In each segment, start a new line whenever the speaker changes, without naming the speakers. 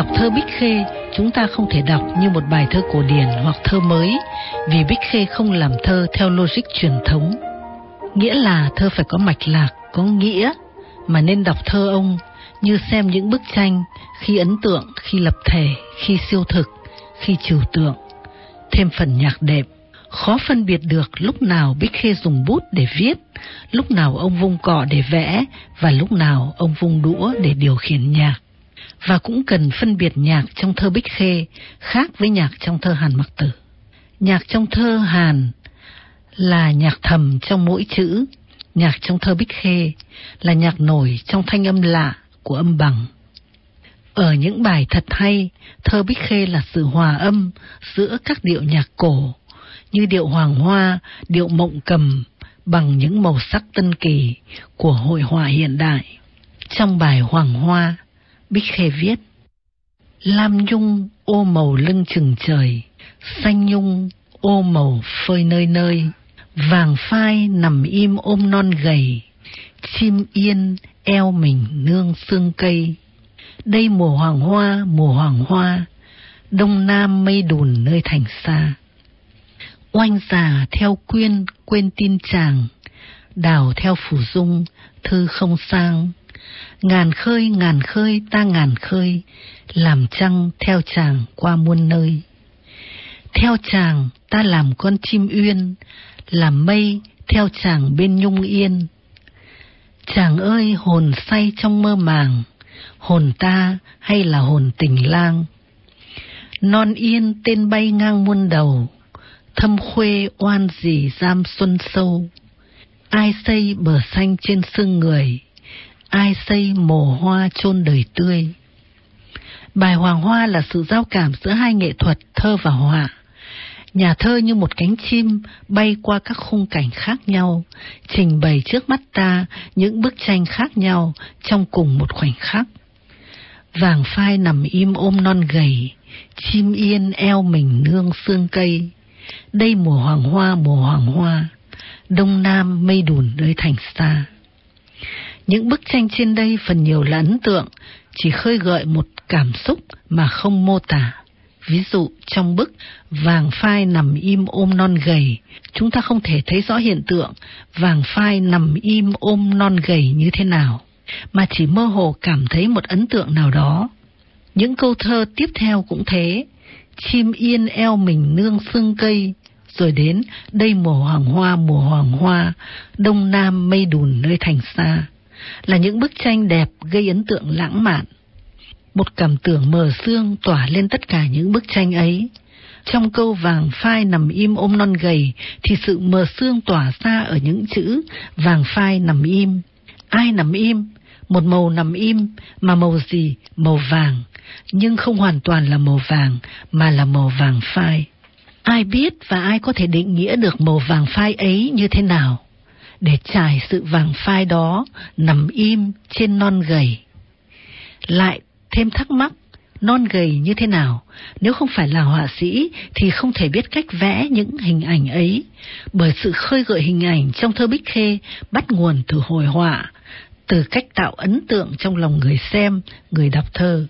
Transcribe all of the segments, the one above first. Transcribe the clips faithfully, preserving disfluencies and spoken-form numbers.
đọc thơ Bích Khê, chúng ta không thể đọc như một bài thơ cổ điển hoặc thơ mới, vì Bích Khê không làm thơ theo logic truyền thống. Nghĩa là thơ phải có mạch lạc, có nghĩa, mà nên đọc thơ ông như xem những bức tranh, khi ấn tượng, khi lập thể, khi siêu thực, khi trừu tượng. Thêm phần nhạc đệm, khó phân biệt được lúc nào Bích Khê dùng bút để viết, lúc nào ông vung cọ để vẽ, và lúc nào ông vung đũa để điều khiển nhạc. Và cũng cần phân biệt nhạc trong thơ Bích Khê khác với nhạc trong thơ Hàn Mặc Tử. Nhạc trong thơ Hàn là nhạc thầm trong mỗi chữ, nhạc trong thơ Bích Khê là nhạc nổi trong thanh âm lạ của âm bằng. Ở những bài thật hay, thơ Bích Khê là sự hòa âm giữa các điệu nhạc cổ, như điệu Hoàng Hoa, điệu Mộng Cầm, bằng những màu sắc tân kỳ của hội họa hiện đại. Trong bài Hoàng Hoa, Bích Khê viết: lam nhung ô màu lưng chừng trời, xanh nhung ô màu phơi nơi nơi, vàng phai nằm im ôm non gầy, chim yên eo mình nương xương cây. Đây mùa hoàng hoa, mùa hoàng hoa, đông nam mây đùn nơi thành xa. Oanh già theo quyên quên tin chàng, đào theo phủ dung thư không sang. Ngàn khơi ngàn khơi ta ngàn khơi, làm trăng theo chàng qua muôn nơi. Theo chàng ta làm con chim uyên, làm mây theo chàng bên nhung yên. Chàng ơi hồn say trong mơ màng, hồn ta hay là hồn tình lang. Non yên tên bay ngang muôn đầu, thâm khuê oan gì giam xuân sâu. Ai xây bờ xanh trên xương người, ai xây mồ hoa chôn đời tươi. Bài Hoàng Hoa là sự giao cảm giữa hai nghệ thuật thơ và họa. Nhà thơ như một cánh chim bay qua các khung cảnh khác nhau, trình bày trước mắt ta những bức tranh khác nhau trong cùng một khoảnh khắc. Vàng phai nằm im ôm non gầy, chim yên eo mình nương xương cây. Đây mùa hoàng hoa, mùa hoàng hoa, đông nam mây đùn nơi thành xa. Những bức tranh trên đây phần nhiều là ấn tượng, chỉ khơi gợi một cảm xúc mà không mô tả. Ví dụ trong bức vàng phai nằm im ôm non gầy, chúng ta không thể thấy rõ hiện tượng vàng phai nằm im ôm non gầy như thế nào, mà chỉ mơ hồ cảm thấy một ấn tượng nào đó. Những câu thơ tiếp theo cũng thế, chim yên eo mình nương xương cây, rồi đến đây mùa hoàng hoa, mùa hoàng hoa, đông nam mây đùn nơi thành xa, là những bức tranh đẹp gây ấn tượng lãng mạn. Một cảm tưởng mờ sương tỏa lên tất cả những bức tranh ấy. Trong câu vàng phai nằm im ôm non gầy thì sự mờ sương tỏa ra ở những chữ vàng phai nằm im. Ai nằm im? Một màu nằm im, mà màu gì? Màu vàng, nhưng không hoàn toàn là màu vàng mà là màu vàng phai. Ai biết và ai có thể định nghĩa được màu vàng phai ấy như thế nào, để trải sự vàng phai đó nằm im trên non gầy? Lại thêm thắc mắc, non gầy như thế nào? Nếu không phải là họa sĩ thì không thể biết cách vẽ những hình ảnh ấy, bởi sự khơi gợi hình ảnh trong thơ Bích Khê bắt nguồn từ hội họa, từ cách tạo ấn tượng trong lòng người xem, người đọc thơ.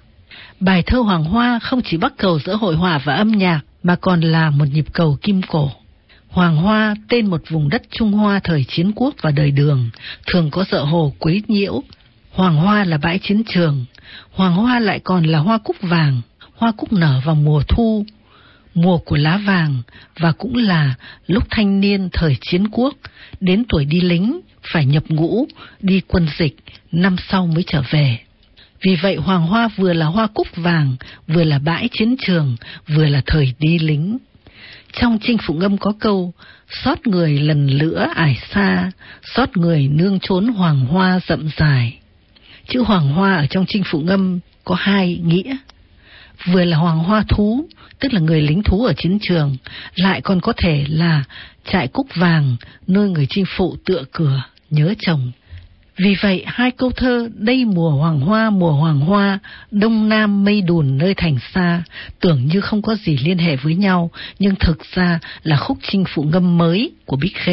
Bài thơ Hoàng Hoa không chỉ bắt cầu giữa hội họa và âm nhạc, mà còn là một nhịp cầu kim cổ. Hoàng Hoa tên một vùng đất Trung Hoa thời chiến quốc và đời Đường, thường có dợ hồ quấy nhiễu. Hoàng Hoa là bãi chiến trường. Hoàng Hoa lại còn là hoa cúc vàng. Hoa cúc nở vào mùa thu, mùa của lá vàng, và cũng là lúc thanh niên thời chiến quốc đến tuổi đi lính, phải nhập ngũ, đi quân dịch, năm sau mới trở về. Vì vậy Hoàng Hoa vừa là hoa cúc vàng, vừa là bãi chiến trường, vừa là thời đi lính. Trong Chinh Phụ Ngâm có câu: xót người lần lữa ải xa, xót người nương trốn hoàng hoa rậm dài. Chữ hoàng hoa ở trong Chinh Phụ Ngâm có hai nghĩa. Vừa là hoàng hoa thú, tức là người lính thú ở chiến trường, lại còn có thể là trại cúc vàng, nơi người chinh phụ tựa cửa nhớ chồng. Vì vậy hai câu thơ đây mùa hoàng hoa, mùa hoàng hoa, đông nam mây đùn nơi thành xa tưởng như không có gì liên hệ với nhau, nhưng thực ra là khúc Chinh Phụ Ngâm mới của Bích Khê.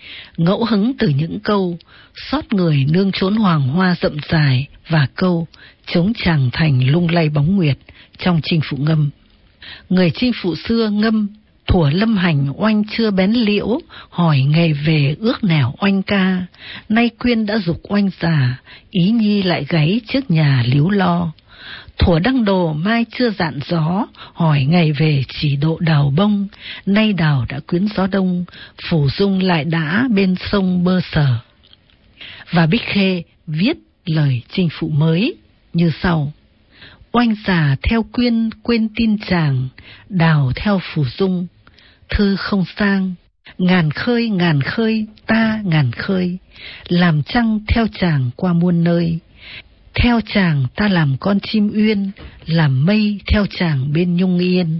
ngẫu hứng từ những câu xót người nương trốn hoàng hoa rậm dài và câu chống tràng thành lung lay bóng nguyệt trong chinh phụ ngâm. Người chinh phụ xưa ngâm thuở lâm hành oanh chưa bén liễu, hỏi ngày về ước nẻo oanh ca, nay quyên đã dục oanh già, ý nhi lại gáy trước nhà líu lo. Thuở đăng đồ mai chưa dạn gió, hỏi ngày về chỉ độ đào bông, nay đào đã quyến gió đông, phủ dung lại đã bên sông bơ sờ. Và Bích Khê viết lời chinh phụ mới như sau: oanh già theo quyên quên tin chàng, đào theo phủ dung, thư không sang, ngàn khơi ngàn khơi ta ngàn khơi, làm trăng theo chàng qua muôn nơi. Theo chàng ta làm con chim uyên, làm mây theo chàng bên nhung yên.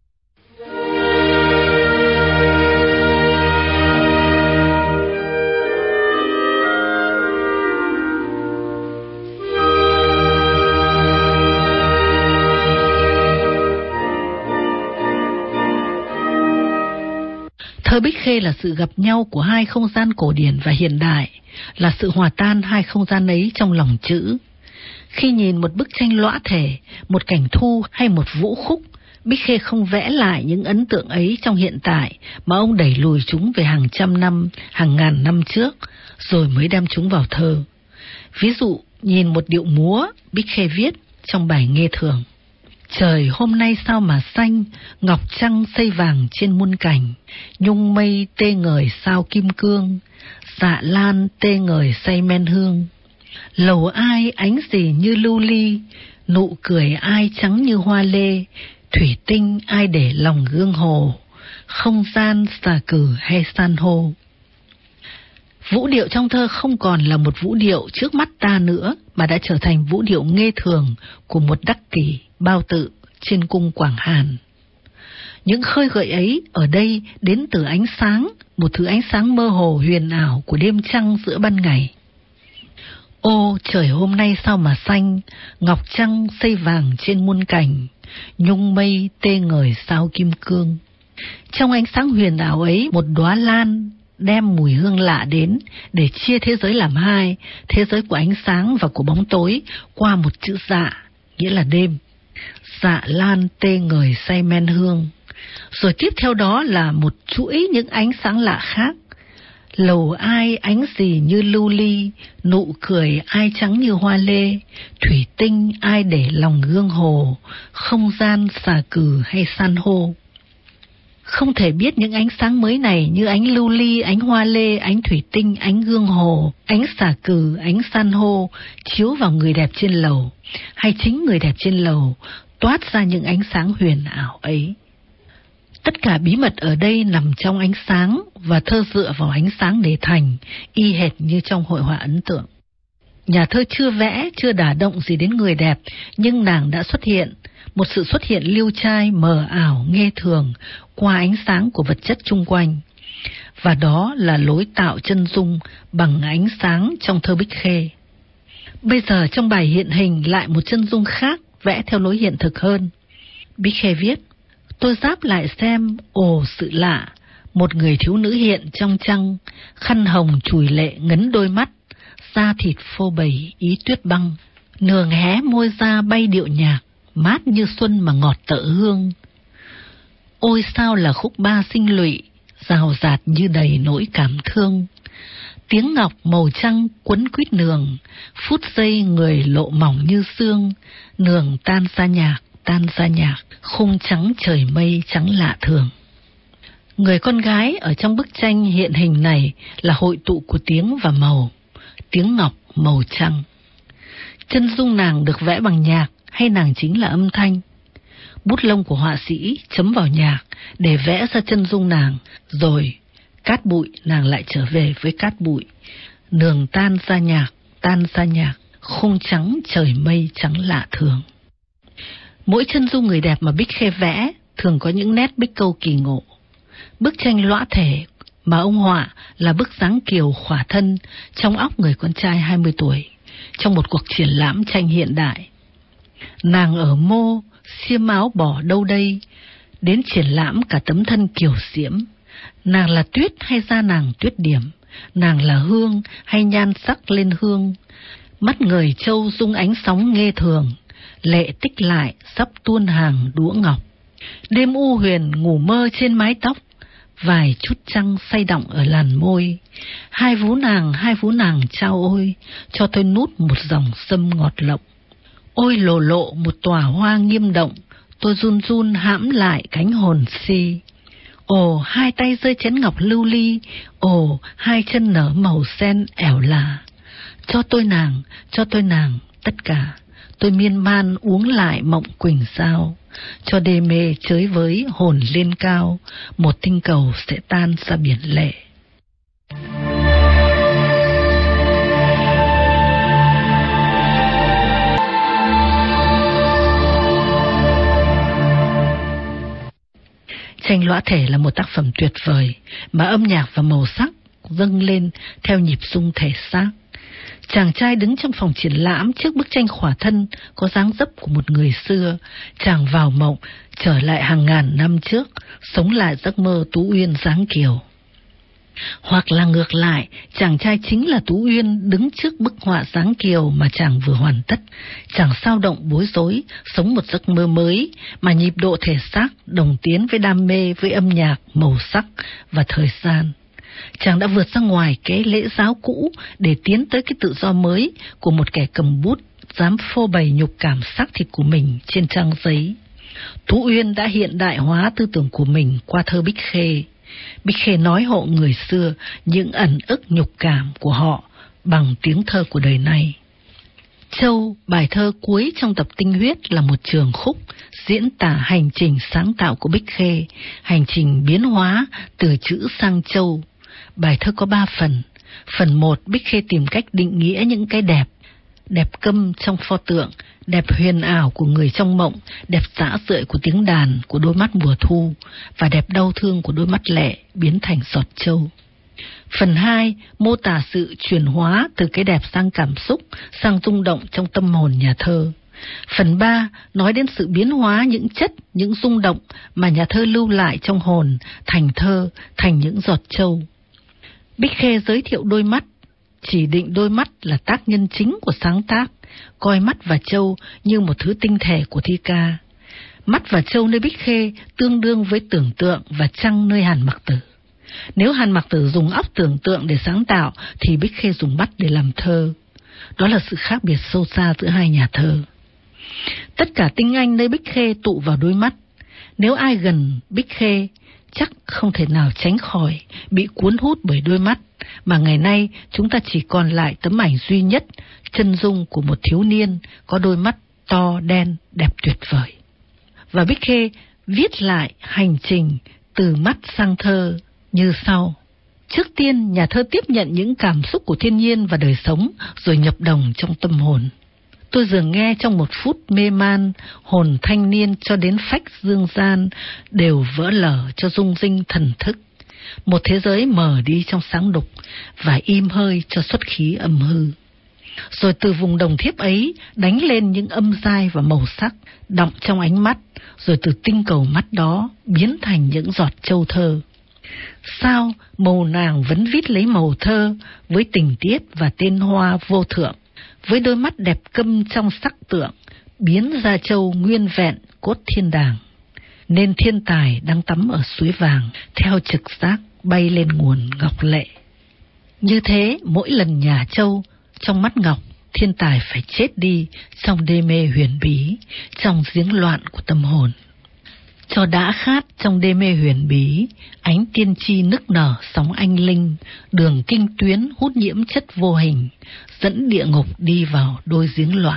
Thơ Bích Khê là sự gặp nhau của hai không gian cổ điển và hiện đại, là sự hòa tan hai không gian ấy trong lòng chữ. Khi nhìn một bức tranh lõa thể, một cảnh thu hay một vũ khúc, Bích Khê không vẽ lại những ấn tượng ấy trong hiện tại, mà ông đẩy lùi chúng về hàng trăm năm, hàng ngàn năm trước, rồi mới đem chúng vào thơ. Ví dụ, nhìn một điệu múa, Bích Khê viết trong bài Nghê Thường: trời hôm nay sao mà xanh, ngọc trăng xây vàng trên muôn cành, nhung mây tê ngời sao kim cương, dạ lan tê ngời say men hương. Lầu ai ánh gì như lưu ly, nụ cười ai trắng như hoa lê, thủy tinh ai để lòng gương hồ, không gian xà cừ hay san hô. Vũ điệu trong thơ không còn là một vũ điệu trước mắt ta nữa, mà đã trở thành vũ điệu nghê thường của một đắc kỷ bao tự trên cung Quảng Hàn. Những khơi gợi ấy ở đây đến từ ánh sáng, một thứ ánh sáng mơ hồ huyền ảo của đêm trăng giữa ban ngày. Ô trời hôm nay sao mà xanh, ngọc trăng xây vàng trên muôn cành, nhung mây tê ngời sao kim cương. Trong ánh sáng huyền ảo ấy, một đóa lan đem mùi hương lạ đến để chia thế giới làm hai, thế giới của ánh sáng và của bóng tối, qua một chữ dạ, nghĩa là đêm. Dạ lan tê ngời say men hương. Rồi tiếp theo đó là một chuỗi những ánh sáng lạ khác. Lầu ai ánh gì như lưu ly, nụ cười ai trắng như hoa lê, thủy tinh ai để lòng gương hồ, không gian xà cừ hay san hô. Không thể biết những ánh sáng mới này như ánh lưu ly, ánh hoa lê, ánh thủy tinh, ánh gương hồ, ánh xà cừ, ánh san hô chiếu vào người đẹp trên lầu, hay chính người đẹp trên lầu toát ra những ánh sáng huyền ảo ấy. Tất cả bí mật ở đây nằm trong ánh sáng, và thơ dựa vào ánh sáng để thành, y hệt như trong hội họa ấn tượng. Nhà thơ chưa vẽ, chưa đả động gì đến người đẹp, nhưng nàng đã xuất hiện, một sự xuất hiện liêu trai, mờ ảo, nghê thường, qua ánh sáng của vật chất chung quanh. Và đó là lối tạo chân dung bằng ánh sáng trong thơ Bích Khê. Bây giờ trong bài hiện hình lại một chân dung khác, vẽ theo lối hiện thực hơn. Bích Khê viết: tôi giáp lại xem, ồ sự lạ, một người thiếu nữ hiện trong trăng, khăn hồng chùi lệ ngấn đôi mắt, da thịt phô bày ý tuyết băng, nường hé môi ra bay điệu nhạc, mát như xuân mà ngọt tợ hương. Ôi sao là khúc ba sinh lụy, rào rạt như đầy nỗi cảm thương. Tiếng ngọc màu trăng quấn quýt nường, phút giây người lộ mỏng như xương, nường tan ra nhạc, tan ra nhạc, khung trắng trời mây trắng lạ thường. Người con gái ở trong bức tranh hiện hình này là hội tụ của tiếng và màu, tiếng ngọc màu trăng. Chân dung nàng được vẽ bằng nhạc hay nàng chính là âm thanh? Bút lông của họa sĩ chấm vào nhạc để vẽ ra chân dung nàng, rồi cát bụi nàng lại trở về với cát bụi, nường tan ra nhạc, tan ra nhạc, khung trắng trời mây trắng lạ thường. Mỗi chân dung người đẹp mà Bích Khê vẽ thường có những nét bích câu kỳ ngộ. Bức tranh lõa thể mà ông họa là bức dáng kiều khỏa thân trong óc người con trai hai mươi tuổi, trong một cuộc triển lãm tranh hiện đại. Nàng ở mô, xiêm áo bỏ đâu đây, đến triển lãm cả tấm thân kiều diễm. Nàng là tuyết hay da nàng tuyết điểm, nàng là hương hay nhan sắc lên hương. Mắt người châu rung ánh sóng nghe thường, lệ tích lại sắp tuôn hàng đũa ngọc. Đêm u huyền ngủ mơ trên mái tóc, vài chút trăng say động ở làn môi. Hai vú nàng, hai vú nàng trao ôi, cho tôi nút một dòng sâm ngọt lộng. Ôi lộ lộ một tòa hoa nghiêm động, tôi run run hãm lại cánh hồn si. Ồ, hai tay rơi chén ngọc lưu ly, ồ, hai chân nở màu sen ẻo là. Cho tôi nàng, cho tôi nàng, tất cả. Tôi miên man uống lại mộng quỳnh sao. Cho đê mê chới với hồn lên cao, một tinh cầu sẽ tan ra biển lệ. Tranh Lõa Thể là một tác phẩm tuyệt vời mà âm nhạc và màu sắc dâng lên theo nhịp rung thể xác. Chàng trai đứng trong phòng triển lãm trước bức tranh khỏa thân có dáng dấp của một người xưa. Chàng vào mộng trở lại hàng ngàn năm trước, sống lại giấc mơ Tú Uyên dáng kiều. Hoặc là ngược lại, chàng trai chính là Tú Uyên đứng trước bức họa dáng kiều mà chàng vừa hoàn tất. Chàng sao động bối rối, sống một giấc mơ mới mà nhịp độ thể xác đồng tiến với đam mê, với âm nhạc, màu sắc và thời gian. Chàng đã vượt ra ngoài cái lễ giáo cũ để tiến tới cái tự do mới của một kẻ cầm bút dám phô bày nhục cảm xác thịt của mình trên trang giấy. Tú Uyên đã hiện đại hóa tư tưởng của mình qua thơ Bích Khê. Bích Khê nói hộ người xưa những ẩn ức nhục cảm của họ bằng tiếng thơ của đời nay. Châu, bài thơ cuối trong tập Tinh Huyết, là một trường khúc diễn tả hành trình sáng tạo của Bích Khê, hành trình biến hóa từ chữ sang châu. Bài thơ có ba phần. Phần một, Bích Khê tìm cách định nghĩa những cái đẹp. Đẹp câm trong pho tượng, đẹp huyền ảo của người trong mộng, đẹp dã rượi của tiếng đàn, của đôi mắt mùa thu, và đẹp đau thương của đôi mắt lệ biến thành giọt châu. Phần hai, mô tả sự chuyển hóa từ cái đẹp sang cảm xúc, sang rung động trong tâm hồn nhà thơ. Phần ba, nói đến sự biến hóa những chất, những rung động mà nhà thơ lưu lại trong hồn, thành thơ, thành những giọt châu. Bích Khê giới thiệu đôi mắt, chỉ định đôi mắt là tác nhân chính của sáng tác, coi mắt và châu như một thứ tinh thể của thi ca. Mắt và châu nơi Bích Khê tương đương với tưởng tượng và trăng nơi Hàn Mặc Tử. Nếu Hàn Mặc Tử dùng óc tưởng tượng để sáng tạo, thì Bích Khê dùng mắt để làm thơ. Đó là sự khác biệt sâu xa giữa hai nhà thơ. Tất cả tinh anh nơi Bích Khê tụ vào đôi mắt. Nếu ai gần Bích Khê, chắc không thể nào tránh khỏi bị cuốn hút bởi đôi mắt, mà ngày nay chúng ta chỉ còn lại tấm ảnh duy nhất, chân dung của một thiếu niên có đôi mắt to đen đẹp tuyệt vời. Và Bích Khê viết lại hành trình từ mắt sang thơ như sau. Trước tiên, nhà thơ tiếp nhận những cảm xúc của thiên nhiên và đời sống, rồi nhập đồng trong tâm hồn. Tôi dường nghe trong một phút mê man, hồn thanh niên cho đến phách dương gian đều vỡ lở cho rung rinh thần thức. Một thế giới mờ đi trong sáng đục và im hơi cho xuất khí âm hư. Rồi từ vùng đồng thiếp ấy đánh lên những âm giai và màu sắc đọng trong ánh mắt, rồi từ tinh cầu mắt đó biến thành những giọt châu thơ. Sao màu nàng vẫn viết lấy màu thơ với tình tiết và tên hoa vô thượng, với đôi mắt đẹp câm trong sắc tượng, biến ra châu nguyên vẹn cốt thiên đàng. Nên thiên tài đang tắm ở suối vàng, theo trực giác bay lên nguồn ngọc lệ. Như thế, mỗi lần nhả châu, trong mắt ngọc, thiên tài phải chết đi trong đê mê huyền bí, trong giếng loạn của tâm hồn. Cho đã khát trong đê mê huyền bí, ánh tiên tri nức nở sóng anh linh, đường kinh tuyến hút nhiễm chất vô hình, dẫn địa ngục đi vào đôi giếng loạn.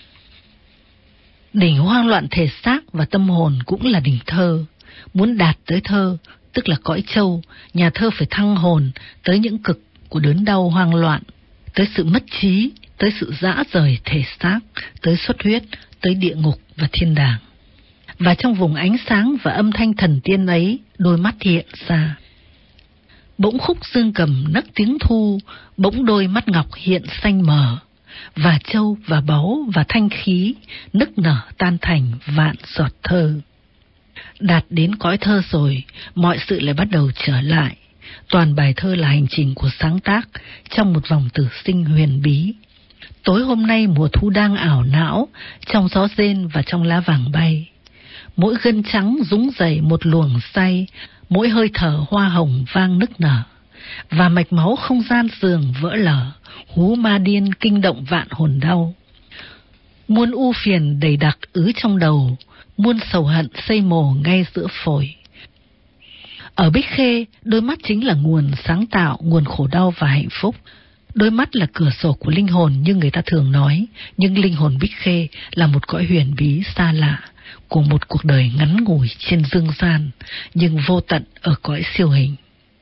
Đỉnh hoang loạn thể xác và tâm hồn cũng là đỉnh thơ. Muốn đạt tới thơ, tức là cõi châu, nhà thơ phải thăng hồn tới những cực của đớn đau hoang loạn, tới sự mất trí, tới sự rã rời thể xác, tới xuất huyết, tới địa ngục và thiên đàng. Và trong vùng ánh sáng và âm thanh thần tiên ấy, đôi mắt hiện ra. Bỗng khúc dương cầm nấc tiếng thu, bỗng đôi mắt ngọc hiện xanh mờ, và châu và báu và thanh khí nức nở tan thành vạn giọt thơ. Đạt đến cõi thơ rồi, mọi sự lại bắt đầu trở lại. toàn bài thơ là hành trình của sáng tác trong một vòng tử sinh huyền bí. Tối hôm nay mùa thu đang ảo não, trong gió rên và trong lá vàng bay. Mỗi gân trắng rúng dậy một luồng say, mỗi hơi thở hoa hồng vang nức nở. Và mạch máu không gian giường vỡ lở, hú ma điên kinh động vạn hồn đau. Muôn ưu phiền đầy đặc ứ trong đầu, muôn sầu hận xây mồ ngay giữa phổi. Ở Bích Khê, đôi mắt chính là nguồn sáng tạo, nguồn khổ đau và hạnh phúc. Đôi mắt là cửa sổ của linh hồn như người ta thường nói, nhưng linh hồn Bích Khê là một cõi huyền bí xa lạ của một cuộc đời ngắn ngủi trên dương gian, nhưng vô tận ở cõi siêu hình.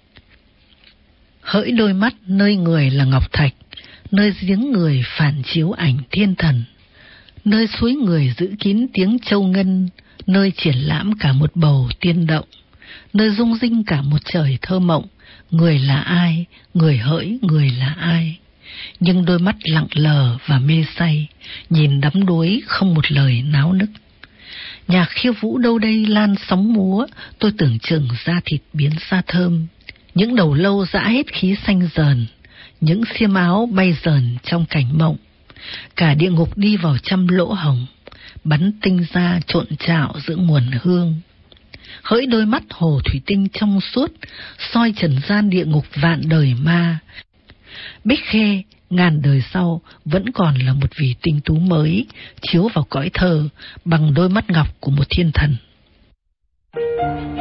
Hỡi đôi mắt nơi người là ngọc thạch, nơi giếng người phản chiếu ảnh thiên thần, nơi suối người giữ kín tiếng châu ngân, nơi triển lãm cả một bầu tiên động, nơi rung rinh cả một trời thơ mộng. Người là ai, người hỡi người là ai? Nhưng đôi mắt lặng lờ và mê say, nhìn đắm đuối không một lời náo nức. Nhạc khiêu vũ đâu đây lan sóng múa, tôi tưởng chừng da thịt biến xa thơm. Những đầu lâu dã hết khí xanh dờn, những xiêm áo bay dờn trong cảnh mộng. Cả địa ngục đi vào trăm lỗ hồng, bắn tinh ra trộn trạo giữa nguồn hương. Hỡi đôi mắt hồ thủy tinh trong suốt, soi trần gian địa ngục vạn đời ma. Bích Khê ngàn đời sau vẫn còn là một vì tinh tú mới, chiếu vào cõi thơ bằng đôi mắt ngọc của một thiên thần.